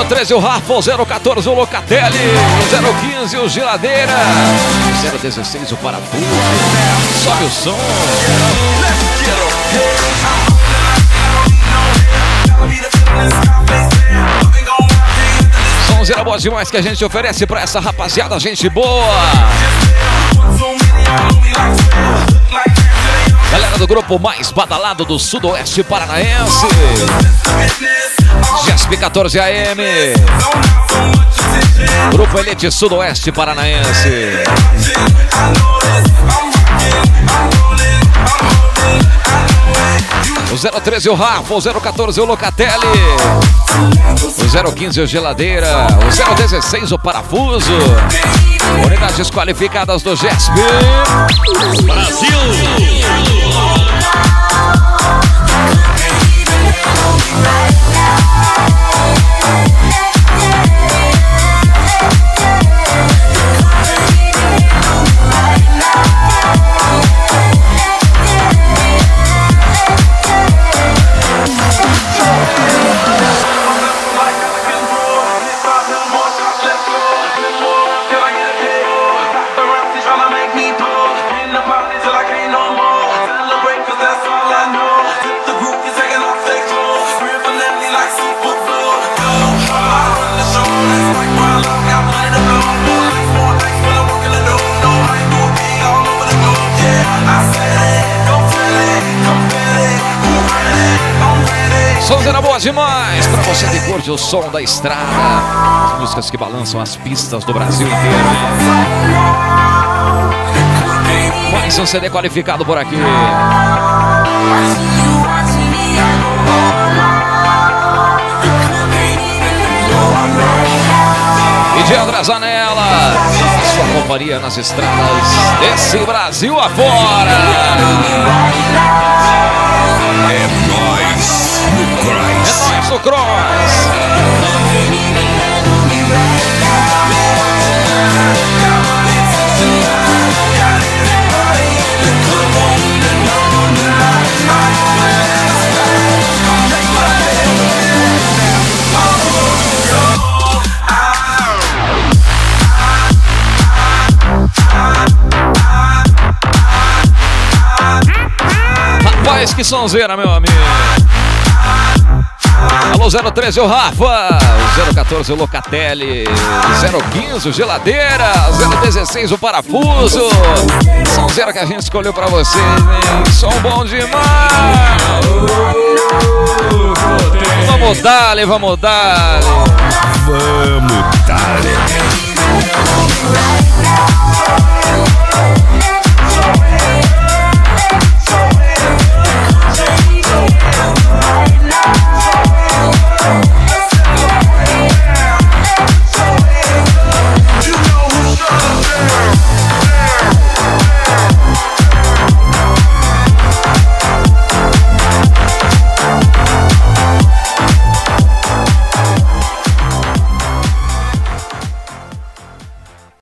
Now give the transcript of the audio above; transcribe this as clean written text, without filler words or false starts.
013 o Rafa, o 014 o Locatelli, o 015 o Geladeira, o 016 o Parafuso. Sobe o som. Sonzeira boa demais que a gente oferece pra essa rapaziada, gente boa. Galera do grupo mais badalado do Sudoeste Paranaense, GESP 14 AM, Grupo Elite Sudoeste Paranaense. O 013 o Rafa, o 014 o Locatelli, o 015 o Geladeira, o 016 o Parafuso. Unidades qualificadas do GESP Brasil. Sonzeira boa demais pra você que curte o som da estrada, as músicas que balançam as pistas do Brasil inteiro, hein? Mais um CD qualificado por aqui. E de André Zanella, sua companhia nas estradas desse Brasil afora. É nóis no Cross. É nóis no Cross. Rapaz, que sonzeira, meu amigo. Alô, 013 o Rafa, o 014 o Locatelli, o 015 o Geladeira, o 016 o Parafuso. Sonzeira que a gente escolheu pra vocês, hein? Som bom demais. Vamos dar-lhe, vamos dar-lhe. Vamos.